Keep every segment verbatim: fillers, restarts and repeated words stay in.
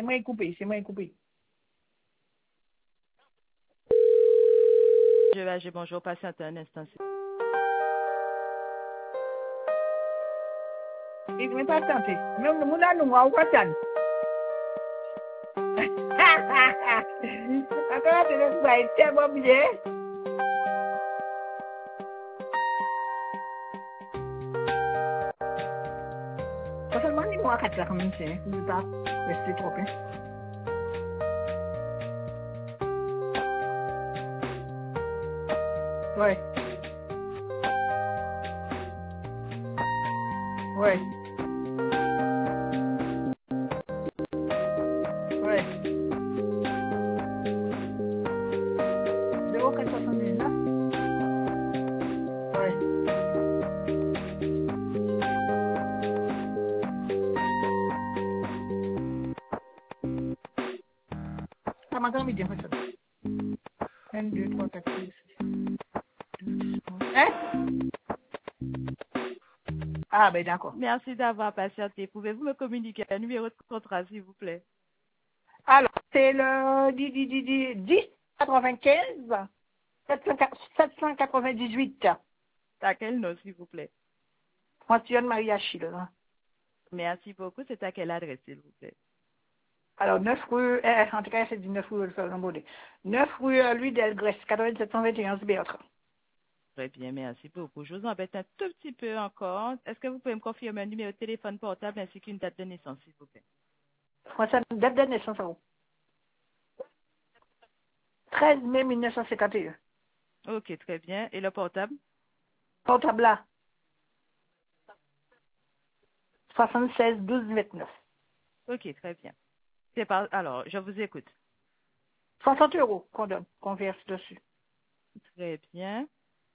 c'est moi qui coupé, c'est moi qui coupé. Je vais agir. Bonjour, patiente un instant. Et je vais pas tenter. Même le monde a nous, on va tenter. Encore, c'est le soir, c'est bon bien. Pas seulement les mois quatre, comme ça, hein. Je ne vais pas rester trop, hein. Ouais. Ouais. Ouais. zéro quatre soixante-dix-neuf. Ouais. Ça m'entend bien, ça. un, deux, trois, quatre, six. Hein? Ah, ben d'accord. Merci d'avoir patienté. Pouvez-vous me communiquer un numéro de contrat, s'il vous plaît? Alors, c'est le dix, dix, dix, dix, dix quatre-vingt-quinze, sept cent quatre-vingt-dix-huit. À quel nom, s'il vous plaît? Antoine Marie Achille. Merci beaucoup. C'est à quelle adresse, s'il vous plaît? Alors, neuf rue, euh, en tout cas, c'est du neuf rue, neuf rue euh, Louis Delgrès, quatre-vingt-sept cent vingt et un Béatre. Très bien, merci beaucoup. Je vous embête un tout petit peu encore. Est-ce que vous pouvez me confirmer un numéro de téléphone portable ainsi qu'une date de naissance, s'il vous plaît? François, date de naissance, treize mai mille neuf cent cinquante et un. Ok, très bien. Et le portable? Portable là, soixante-seize douze vingt-neuf. Ok, très bien. C'est par... Alors, je vous écoute. soixante euros qu'on donne, qu'on verse dessus. Très bien.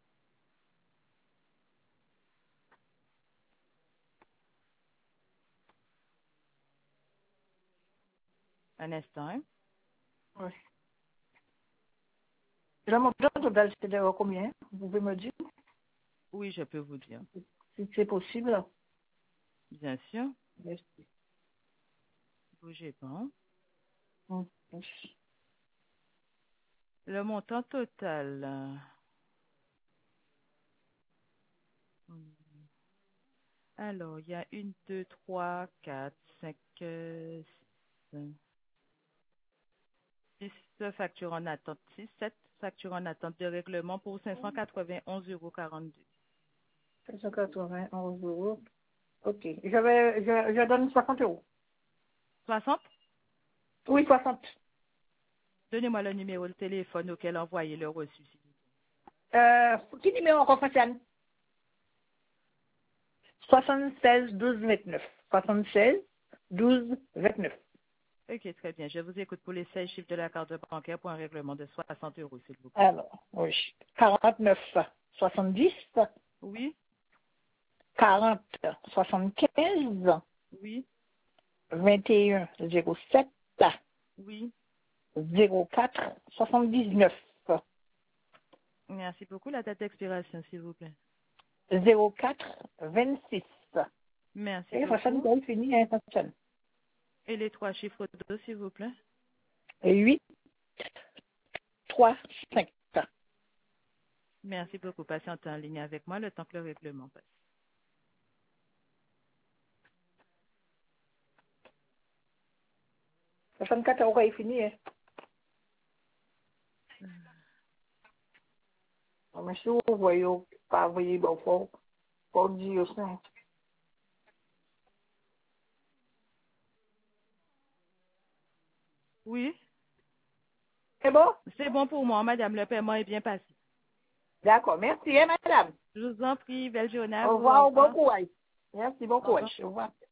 Un instant. Hein? Oui. Et le montant total, c'est de combien? Vous pouvez me dire, Oui, je peux vous dire. si c'est possible. Bien sûr. Merci. Bougez pas. Hum, merci. Le montant total. euh, Alors, il y a une, deux, trois, quatre, cinq, euh, six, six factures en attente. Six, sept factures en attente de règlement pour cinq cent quatre-vingt-onze euros quarante-deux. cinq cent quatre-vingt-onze euros. Ok. Je vais, je, je donne soixante euros. soixante? Oui, soixante. Donnez-moi le numéro de téléphone auquel envoyer le reçu. s'il vous Euh, qui numéro encore, Faciane? soixante-seize douze vingt-neuf. soixante-seize douze vingt-neuf. plaît. Ok, très bien. Je vous écoute pour les seize chiffres de la carte bancaire pour un règlement de soixante euros, s'il vous plaît. Alors, oui. quarante-neuf soixante-dix. Oui, quarante soixante-quinze. oui, vingt et un zéro sept. oui. zéro quatre soixante-dix-neuf. Merci beaucoup. La date d'expiration, s'il vous plaît. zéro quatre vingt-six. Merci Et ça beaucoup. sonne fini, hein, ça sonne. Et les trois chiffres de dos, s'il vous plaît. huit trois cinq. Merci beaucoup. Patientez en ligne avec moi le temps que le règlement passe. soixante-quatre euros est fini, hein. Mais si vous voyez, pas voyez, bon, faut, faut dire ça. Oui, C'est bon? c'est bon pour moi, madame. Le paiement est bien passé. D'accord, merci, hein, madame. Je vous en prie. Belle journée à Au vous. Au revoir, bon revoir. courage. Merci, bon Au revoir. courage. Au revoir.